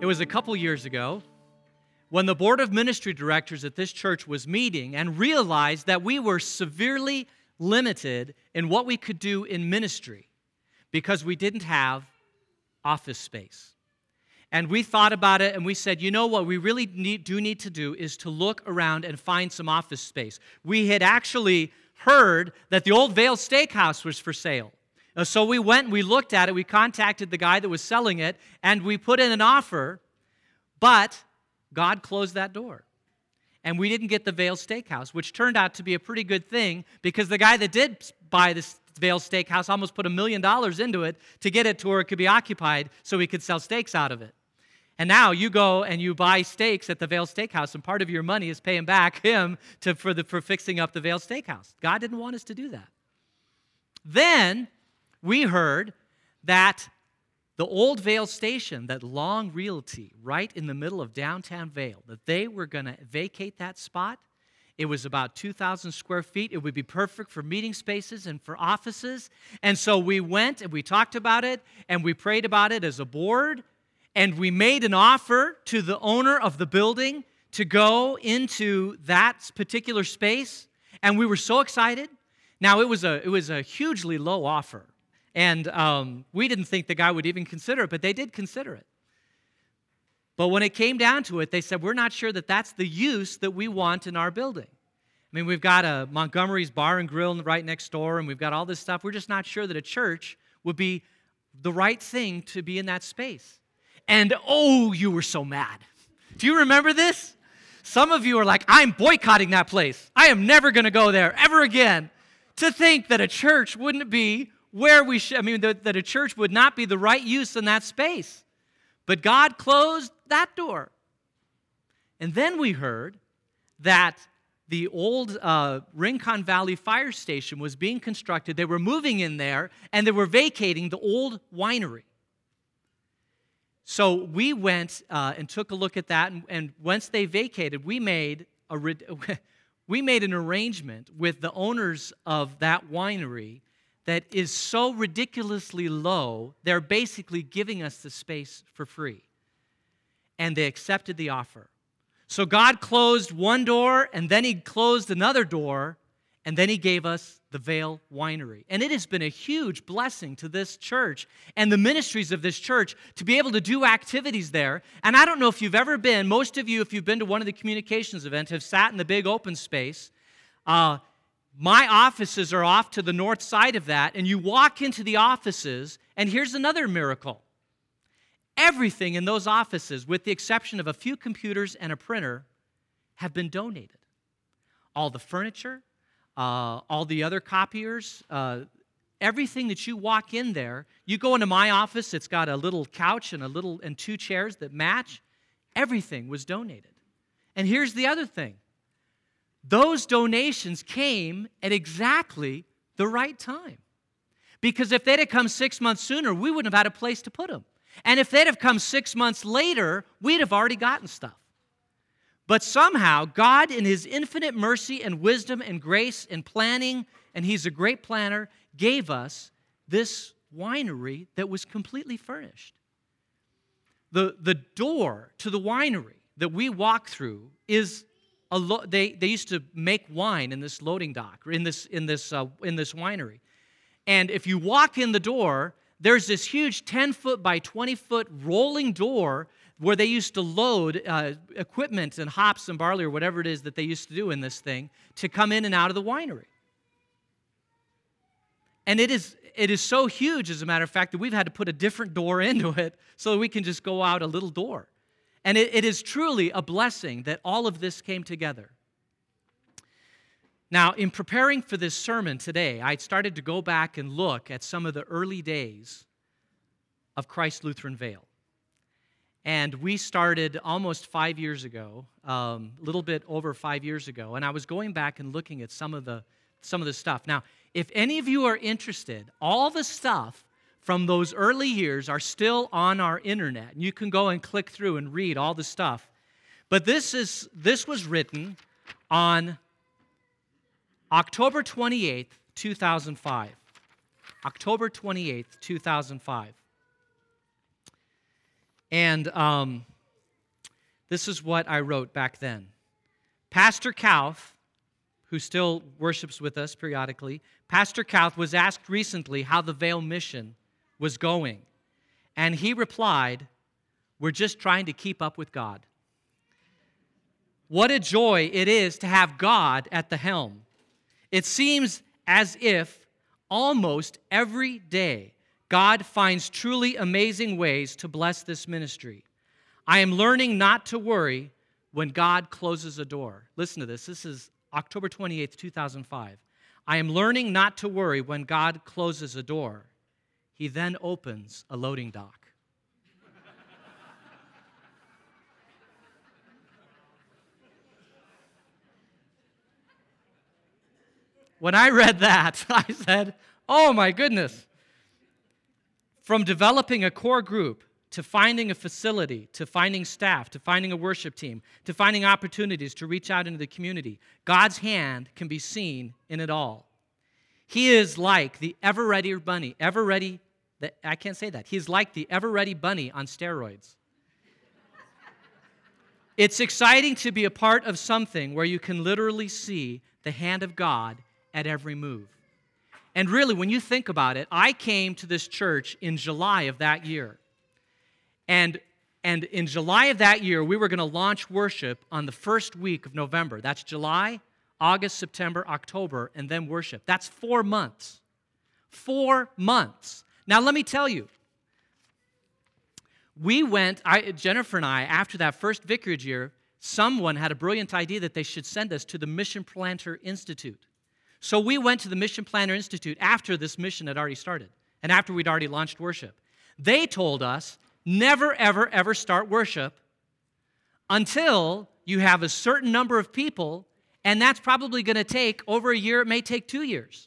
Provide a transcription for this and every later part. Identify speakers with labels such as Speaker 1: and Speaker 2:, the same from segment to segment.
Speaker 1: It was a couple years ago when the board of ministry directors at this church was meeting and realized that we were severely limited in what we could do in ministry because we didn't have office space. And we thought about it and we said, you know what we really need to do is to look around and find some office space. We had actually heard that the Old Vale Steakhouse was for sale. So we went and we looked at it, we contacted the guy that was selling it, and we put in an offer, but God closed that door. And we didn't get the Vale Steakhouse, which turned out to be a pretty good thing because the guy that did buy this Vale Steakhouse almost put $1 million into it to get it to where it could be occupied so we could sell steaks out of it. And now you go and you buy steaks at the Vale Steakhouse, and part of your money is paying back him for fixing up the Vale Steakhouse. God didn't want us to do that. Then we heard that the old Vale Station, that Long Realty, right in the middle of downtown Vale, that they were going to vacate that spot. It was about 2,000 square feet. It would be perfect for meeting spaces and for offices. And so we went and we talked about it and we prayed about it as a board. And we made an offer to the owner of the building to go into that particular space. And we were so excited. Now, it was a hugely low offer. And we didn't think the guy would even consider it, but they did consider it. But when it came down to it, they said, we're not sure that that's the use that we want in our building. I mean, we've got a Montgomery's Bar and Grill right next door, and we've got all this stuff. We're just not sure that a church would be the right thing to be in that space. And oh, you were so mad. Do you remember this? Some of you are like, I'm boycotting that place. I am never going to go there ever again. To think that a church wouldn't be where we should, that a church would not be the right use in that space. But God closed that door. And then we heard that the old Rincon Valley Fire Station was being constructed. They were moving in there, and they were vacating the old winery. So we went and took a look at that, and once they vacated, we made an arrangement with the owners of that winery that is so ridiculously low, they're basically giving us the space for free. And they accepted the offer. So God closed one door, and then He closed another door, and then He gave us the Vale Winery. And it has been a huge blessing to this church and the ministries of this church to be able to do activities there. And I don't know if you've ever been, most of you, if you've been to one of the communications events, have sat in the big open space. My offices are off to the north side of that, and you walk into the offices, and here's another miracle. Everything in those offices, with the exception of a few computers and a printer, have been donated. All the furniture, all the other copiers, everything that you walk in there, you go into my office, it's got a little couch and two chairs that match. Everything was donated. And here's the other thing. Those donations came at exactly the right time. Because if they'd have come 6 months sooner, we wouldn't have had a place to put them. And if they'd have come 6 months later, we'd have already gotten stuff. But somehow, God, in His infinite mercy and wisdom and grace and planning, and He's a great planner, gave us this winery that was completely furnished. The door to the winery that we walk through is they used to make wine in this loading dock, or in this winery. And if you walk in the door, there's this huge 10-foot by 20-foot rolling door where they used to load equipment and hops and barley or whatever it is that they used to do in this thing to come in and out of the winery. And it is so huge, as a matter of fact, that we've had to put a different door into it so that we can just go out a little door. And it is truly a blessing that all of this came together. Now, in preparing for this sermon today, I started to go back and look at some of the early days of Christ Lutheran Vale. And we started almost 5 years ago, a little bit over 5 years ago, and I was going back and looking at some of the stuff. Now, if any of you are interested, all the stuff from those early years are still on our internet. And you can go and click through and read all the stuff. But this was written on October 28th, 2005. October 28th, 2005. And this is what I wrote back then. Pastor Kauth, who still worships with us periodically, Pastor Kauth was asked recently how the Vail mission was going. And he replied, "We're just trying to keep up with God." What a joy it is to have God at the helm. It seems as if almost every day God finds truly amazing ways to bless this ministry. I am learning not to worry when God closes a door. Listen to this. This is October 28th, 2005. I am learning not to worry when God closes a door. He then opens a loading dock. When I read that, I said, oh my goodness. From developing a core group, to finding a facility, to finding staff, to finding a worship team, to finding opportunities to reach out into the community, God's hand can be seen in it all. He is like the ever-ready bunny. I can't say that. He's like the ever-ready bunny on steroids. It's exciting to be a part of something where you can literally see the hand of God at every move. And really, when you think about it, I came to this church in July of that year. And in July of that year, we were going to launch worship on the first week of November. That's July, August, September, October, and then worship. That's 4 months. 4 months. Now, let me tell you, Jennifer and I, after that first vicarage year, someone had a brilliant idea that they should send us to the Mission Planter Institute. So we went to the Mission Planter Institute after this mission had already started and after we'd already launched worship. They told us, never, ever, ever start worship until you have a certain number of people, and that's probably going to take over a year. It may take 2 years.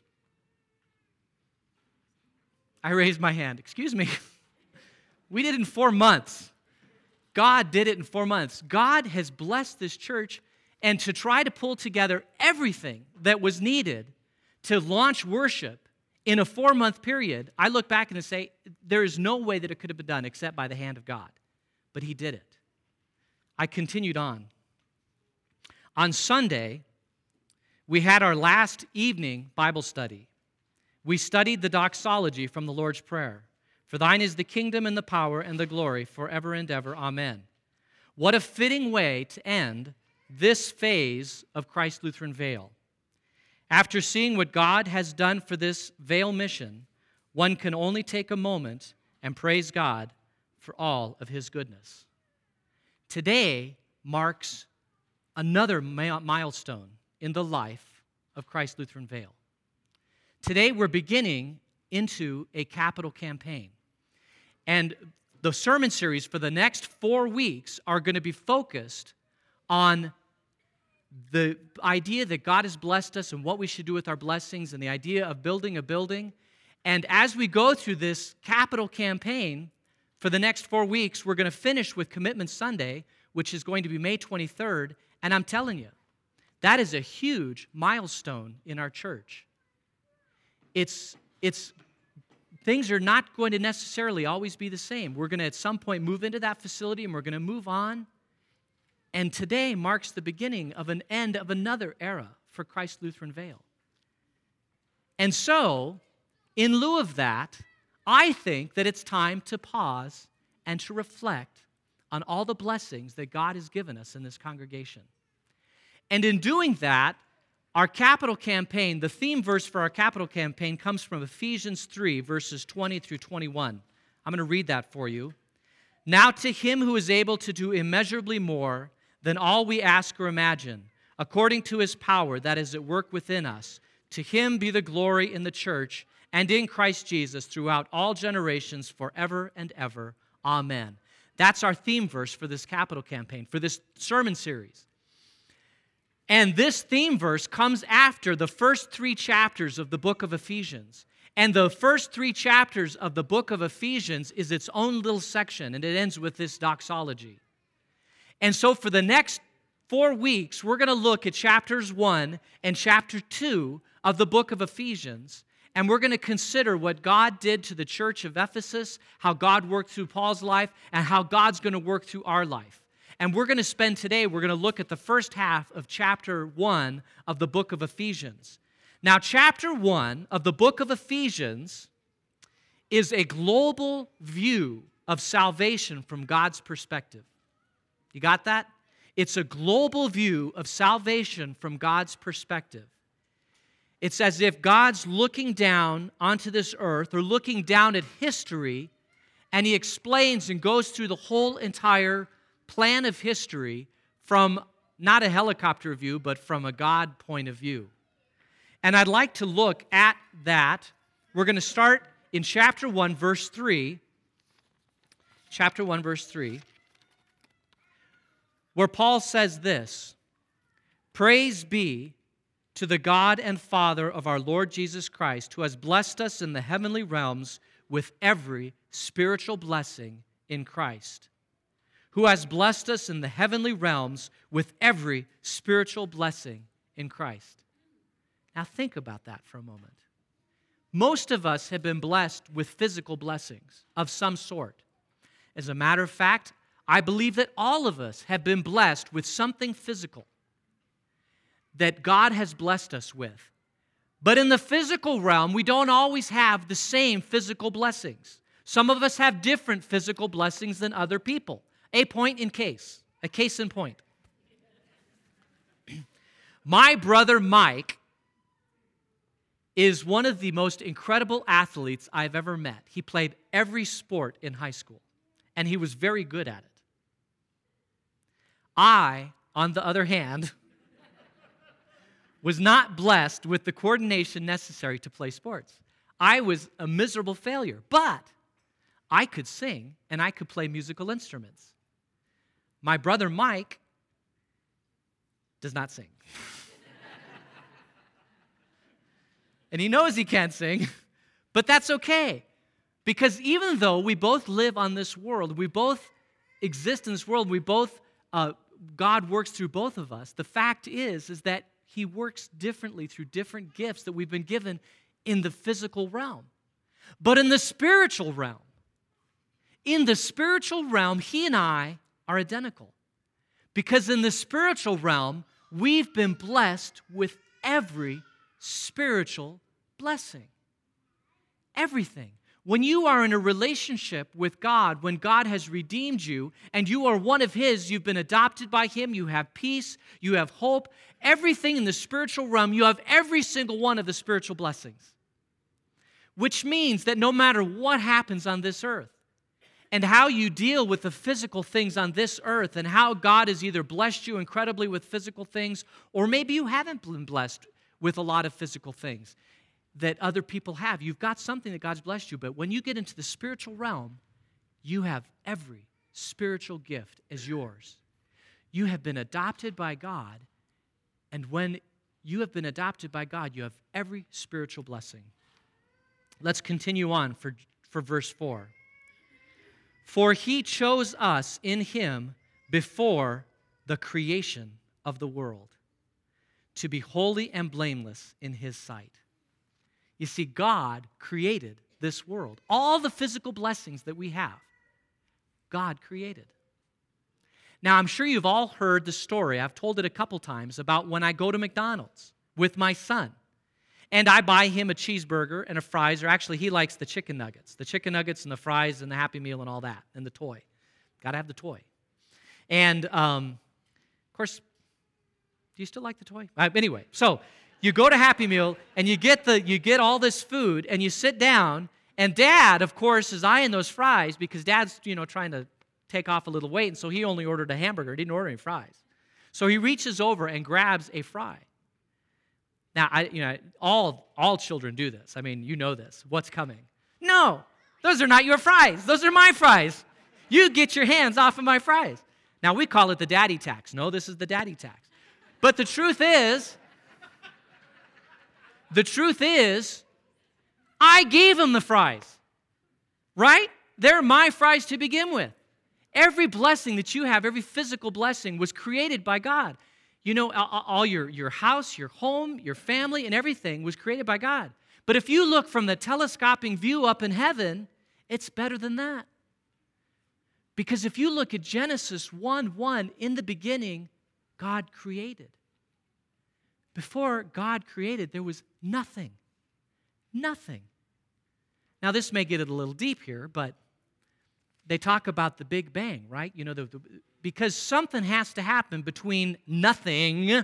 Speaker 1: I raised my hand. Excuse me. We did it in 4 months. God did it in 4 months. God has blessed this church, and to try to pull together everything that was needed to launch worship in a 4-month period, I look back and say, there is no way that it could have been done except by the hand of God. But He did it. I continued on. On Sunday, we had our last evening Bible study. We studied the doxology from the Lord's Prayer. For thine is the kingdom and the power and the glory forever and ever. Amen. What a fitting way to end this phase of Christ Lutheran Vail. After seeing what God has done for this Vail mission, one can only take a moment and praise God for all of His goodness. Today marks another milestone in the life of Christ Lutheran Vail. Today we're beginning into a capital campaign. And the sermon series for the next 4 weeks are going to be focused on the idea that God has blessed us and what we should do with our blessings and the idea of building a building. And as we go through this capital campaign for the next 4 weeks, we're going to finish with Commitment Sunday, which is going to be May 23rd. And I'm telling you, that is a huge milestone in our church. Things are not going to necessarily always be the same. We're going to at some point move into that facility and we're going to move on. And today marks the beginning of an end of another era for Christ Lutheran Vail. And so, in lieu of that, I think that it's time to pause and to reflect on all the blessings that God has given us in this congregation. And in doing that, our capital campaign, the theme verse for our capital campaign comes from Ephesians 3, verses 20 through 21. I'm going to read that for you. Now to Him who is able to do immeasurably more than all we ask or imagine, according to His power that is at work within us, to Him be the glory in the church and in Christ Jesus throughout all generations, forever and ever. Amen. That's our theme verse for this capital campaign, for this sermon series. And this theme verse comes after the first 3 chapters of the book of Ephesians. And the first 3 chapters of the book of Ephesians is its own little section, and it ends with this doxology. And so for the next 4 weeks, we're going to look at chapters 1 and chapter 2 of the book of Ephesians, and we're going to consider what God did to the church of Ephesus, how God worked through Paul's life, and how God's going to work through our life. And we're going to look at the first half of chapter 1 of the book of Ephesians. Now, chapter 1 of the book of Ephesians is a global view of salvation from God's perspective. You got that? It's a global view of salvation from God's perspective. It's as if God's looking down onto this earth or looking down at history, and He explains and goes through the whole entire plan of history from not a helicopter view, but from a God point of view. And I'd like to look at that. We're going to start in chapter 1, verse 3. Chapter 1, verse 3. Where Paul says this, "Praise be to the God and Father of our Lord Jesus Christ, who has blessed us in the heavenly realms with every spiritual blessing in Christ." Who has blessed us in the heavenly realms with every spiritual blessing in Christ. Now think about that for a moment. Most of us have been blessed with physical blessings of some sort. As a matter of fact, I believe that all of us have been blessed with something physical that God has blessed us with. But in the physical realm, we don't always have the same physical blessings. Some of us have different physical blessings than other people. A case in point. My brother Mike is one of the most incredible athletes I've ever met. He played every sport in high school, and he was very good at it. I, on the other hand, was not blessed with the coordination necessary to play sports. I was a miserable failure, but I could sing and I could play musical instruments. My brother Mike does not sing. And he knows he can't sing, but that's okay. Because even though we both live on this world, we both exist in this world, God works through both of us, the fact is that He works differently through different gifts that we've been given in the physical realm. But in the spiritual realm, He and I are identical. Because in the spiritual realm, we've been blessed with every spiritual blessing. Everything. When you are in a relationship with God, when God has redeemed you and you are one of His, you've been adopted by Him, you have peace, you have hope, everything in the spiritual realm, you have every single one of the spiritual blessings. Which means that no matter what happens on this earth, and how you deal with the physical things on this earth, and how God has either blessed you incredibly with physical things, or maybe you haven't been blessed with a lot of physical things that other people have. You've got something that God's blessed you, but when you get into the spiritual realm, you have every spiritual gift as yours. You have been adopted by God, and when you have been adopted by God, you have every spiritual blessing. Let's continue on for verse 4. For He chose us in Him before the creation of the world to be holy and blameless in His sight. You see, God created this world. All the physical blessings that we have, God created. Now, I'm sure you've all heard the story. I've told it a couple times about when I go to McDonald's with my son. And I buy him a cheeseburger and a fries, or actually he likes the chicken nuggets. The chicken nuggets and the fries and the Happy Meal and all that, and the toy. Got to have the toy. And, of course, do you still like the toy? Anyway, so you go to Happy Meal, and you get all this food, and you sit down, and Dad, of course, is eyeing those fries because Dad's, trying to take off a little weight, and so he only ordered a hamburger. He didn't order any fries. So he reaches over and grabs a fry. Now, all children do this. I mean, you know this. What's coming? No, those are not your fries. Those are my fries. You get your hands off of my fries. Now, we call it the daddy tax. No, this is the daddy tax. But the truth is, I gave him the fries, right? They're my fries to begin with. Every blessing that you have, every physical blessing was created by God. All your house, your home, your family, and everything was created by God. But if you look from the telescoping view up in heaven, it's better than that. Because if you look at Genesis 1:1, in the beginning, God created. Before God created, there was nothing. Nothing. Now, this may get it a little deep here, but they talk about the Big Bang, right? You know, because something has to happen between nothing,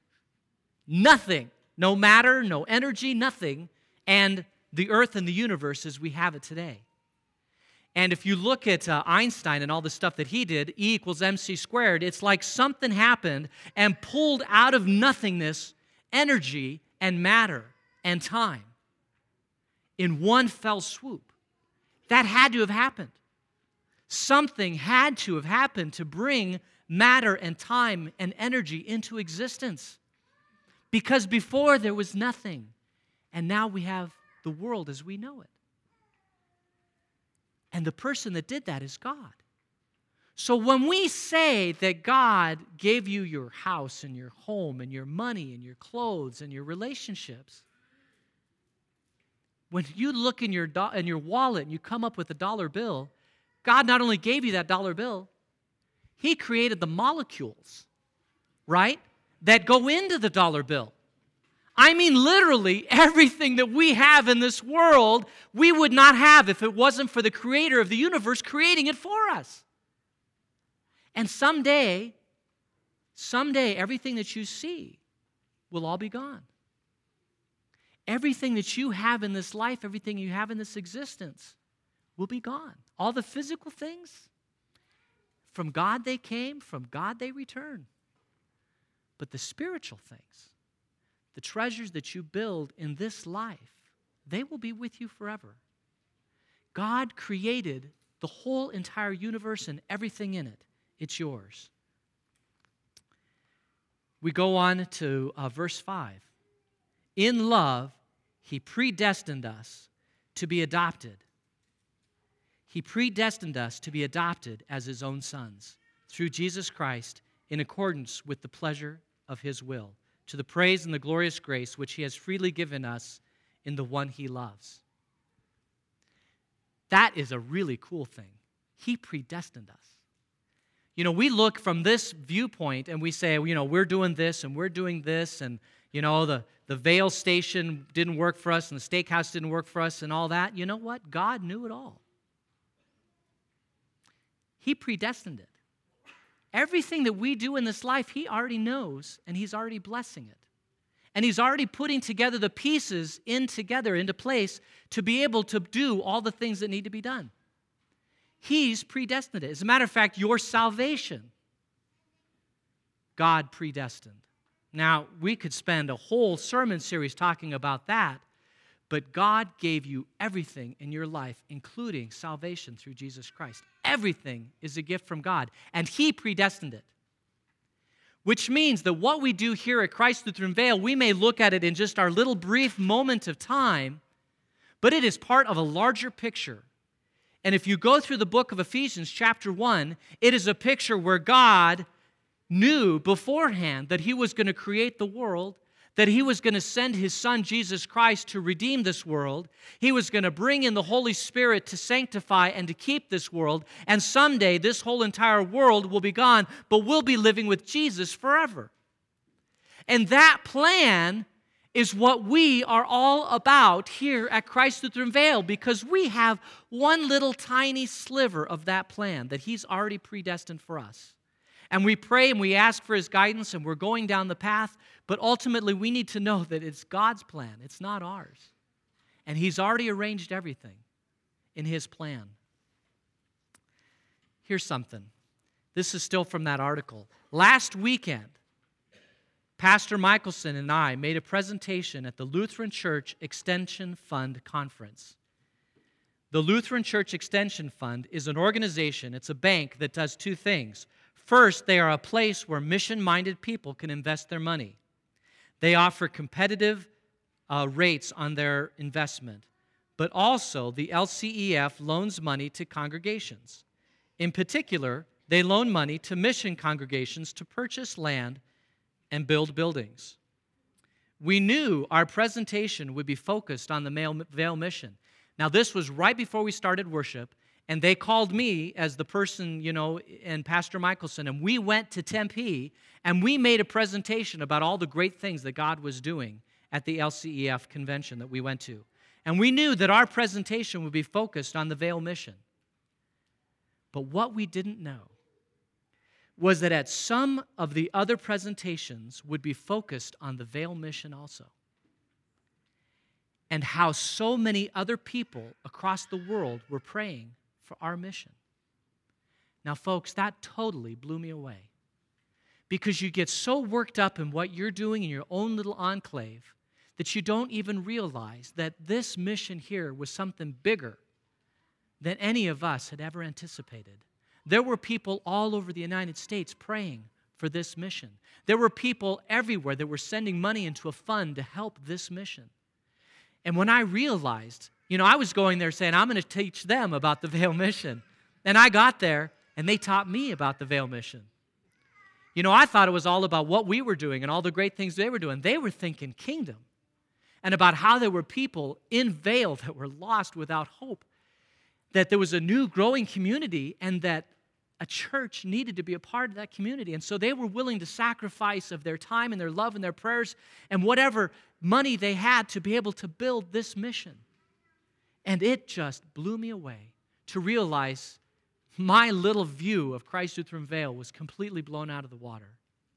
Speaker 1: no matter, no energy, nothing, and the earth and the universe as we have it today. And if you look at Einstein and all the stuff that he did, E equals mc squared, it's like something happened and pulled out of nothingness energy and matter and time in one fell swoop. That had to have happened. Something had to have happened to bring matter and time and energy into existence. Because before there was nothing, and now we have the world as we know it. And the person that did that is God. So when we say that God gave you your house and your home and your money and your clothes and your relationships, when you look in your wallet and you come up with a dollar bill, God not only gave you that dollar bill, He created the molecules, right, that go into the dollar bill. I mean, literally, everything that we have in this world, we would not have if it wasn't for the creator of the universe creating it for us. And someday, everything that you see will all be gone. Everything that you have in this life, everything you have in this existence will be gone. All the physical things, from God they came, from God they return. But the spiritual things, the treasures that you build in this life, they will be with you forever. God created the whole entire universe and everything in it. It's yours. We go on to verse 5. In love, He predestined us to be adopted. He predestined us to be adopted as His own sons through Jesus Christ in accordance with the pleasure of His will, to the praise and the glorious grace which He has freely given us in the one He loves. That is a really cool thing. He predestined us. You know, we look from this viewpoint and we say, you know, we're doing this and we're doing this, and, you know, the Vail station didn't work for us and the steakhouse didn't work for us and all that. You know what? God knew it all. He predestined it. Everything that we do in this life, He already knows, and He's already blessing it. And He's already putting together the pieces into place to be able to do all the things that need to be done. He's predestined it. As a matter of fact, your salvation, God predestined. Now, we could spend a whole sermon series talking about that, but God gave you everything in your life, including salvation through Jesus Christ. Everything is a gift from God, and He predestined it. Which means that what we do here at Christ Lutheran Vail, we may look at it in just our little brief moment of time, but it is part of a larger picture. And if you go through the book of Ephesians, chapter 1, it is a picture where God knew beforehand that He was going to create the world, that He was going to send His Son, Jesus Christ, to redeem this world. He was going to bring in the Holy Spirit to sanctify and to keep this world. And someday, this whole entire world will be gone, but we'll be living with Jesus forever. And that plan is what we are all about here at Christ Lutheran Vail, because we have one little tiny sliver of that plan that He's already predestined for us. And we pray and we ask for His guidance, and we're going down the path, but ultimately we need to know that it's God's plan. It's not ours. And He's already arranged everything in His plan. Here's something. This is still from that article. Last weekend, Pastor Michelson and I made a presentation at the Lutheran Church Extension Fund Conference. The Lutheran Church Extension Fund is an organization, it's a bank that does two things. First, they are a place where mission-minded people can invest their money. They offer competitive rates on their investment, but also the LCEF loans money to congregations. In particular, they loan money to mission congregations to purchase land and build buildings. We knew our presentation would be focused on the Vail mission. Now, this was right before we started worship, And they called me as the person, and Pastor Michelson, and we went to Tempe, and we made a presentation about all the great things that God was doing at the LCEF convention that we went to. And we knew that our presentation would be focused on the Vail mission. But what we didn't know was that at some of the other presentations would be focused on the Vail mission also. And how so many other people across the world were praying for our mission. Now, folks, that totally blew me away. Because you get so worked up in what you're doing in your own little enclave that you don't even realize that this mission here was something bigger than any of us had ever anticipated. There were people all over the United States praying for this mission. There were people everywhere that were sending money into a fund to help this mission. And when I realized, I was going there saying, I'm going to teach them about the Vail mission. And I got there, and they taught me about the Vail mission. I thought it was all about what we were doing and all the great things they were doing. They were thinking kingdom and about how there were people in Vail that were lost without hope, that there was a new growing community and that a church needed to be a part of that community. And so they were willing to sacrifice of their time and their love and their prayers and whatever money they had to be able to build this mission. And it just blew me away to realize my little view of Christ Lutheran Vail was completely blown out of the water.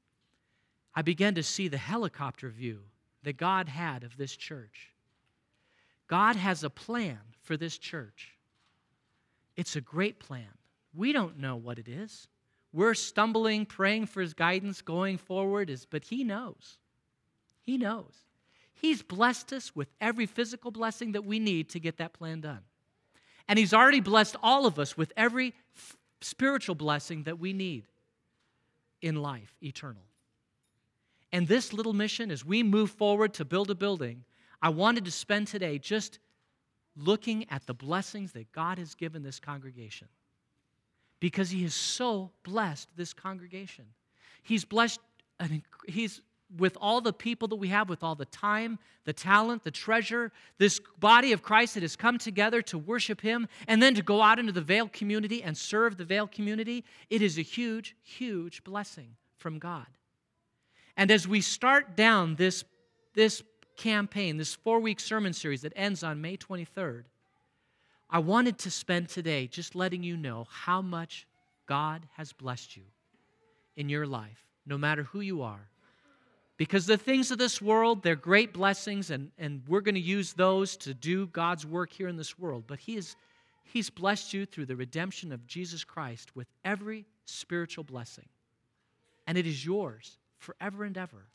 Speaker 1: I began to see the helicopter view that God had of this church. God has a plan for this church. It's a great plan. We don't know what it is. We're stumbling, praying for His guidance going forward, but He knows. He knows. He's blessed us with every physical blessing that we need to get that plan done. And He's already blessed all of us with every spiritual blessing that we need in life, eternal. And this little mission, as we move forward to build a building, I wanted to spend today just looking at the blessings that God has given this congregation. Because He has so blessed this congregation. He's blessed, He's with all the people that we have, with all the time, the talent, the treasure, this body of Christ that has come together to worship Him and then to go out into the Vail community and serve the Vail community. It is a huge, huge blessing from God. And as we start down this campaign, this 4-week sermon series that ends on May 23rd, I wanted to spend today just letting you know how much God has blessed you in your life, no matter who you are. Because the things of this world, they're great blessings, and we're going to use those to do God's work here in this world. But He's blessed you through the redemption of Jesus Christ with every spiritual blessing. And it is yours forever and ever.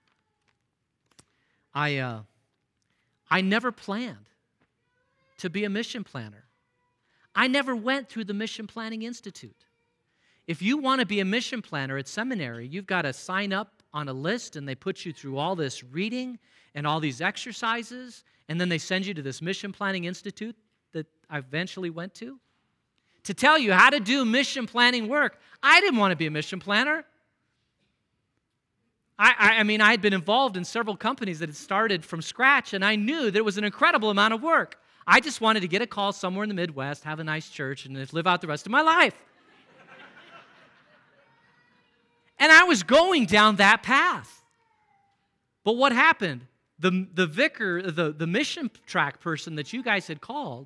Speaker 1: I never planned to be a mission planner. I never went through the Mission Planning Institute. If you want to be a mission planner at seminary, you've got to sign up on a list, and they put you through all this reading and all these exercises, and then they send you to this Mission Planning Institute that I eventually went to tell you how to do mission planning work. I didn't want to be a mission planner. I mean, I had been involved in several companies that had started from scratch, and I knew there was an incredible amount of work. I just wanted to get a call somewhere in the Midwest, have a nice church, and live out the rest of my life. And I was going down that path. But what happened? The vicar, the mission track person that you guys had called,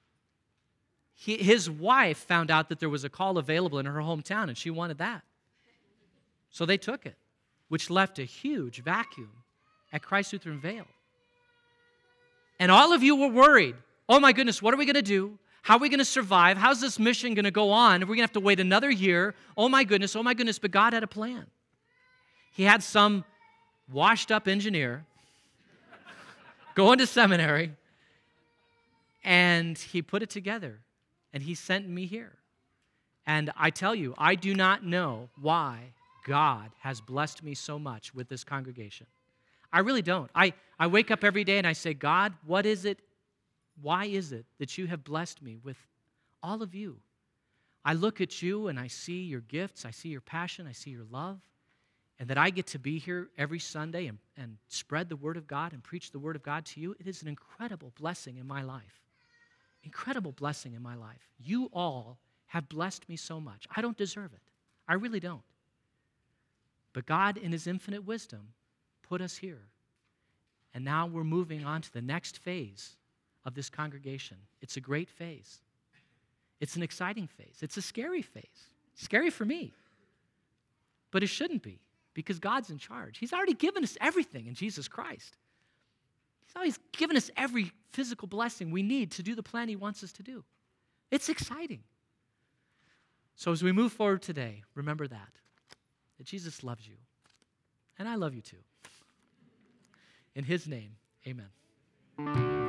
Speaker 1: his wife found out that there was a call available in her hometown, and she wanted that. So they took it, which left a huge vacuum at Christ Lutheran Vail. And all of you were worried. Oh my goodness, what are we going to do? How are we going to survive? How's this mission going to go on? Are we going to have to wait another year? Oh my goodness, but God had a plan. He had some washed-up engineer going to seminary, and he put it together, and he sent me here. And I tell you, I do not know why God has blessed me so much with this congregation. I really don't. I wake up every day and I say, God, what is it? Why is it that you have blessed me with all of you? I look at you and I see your gifts, I see your passion, I see your love, and that I get to be here every Sunday and spread the Word of God and preach the Word of God to you. It is an incredible blessing in my life. incredible blessing in my life. You all have blessed me so much. I don't deserve it. I really don't. But God, in his infinite wisdom, put us here. And now we're moving on to the next phase of this congregation. It's a great phase. It's an exciting phase. It's a scary phase. Scary for me. But it shouldn't be, because God's in charge. He's already given us everything in Jesus Christ. He's always given us every physical blessing we need to do the plan he wants us to do. It's exciting. So as we move forward today, remember that Jesus loves you. And I love you too. In his name, amen.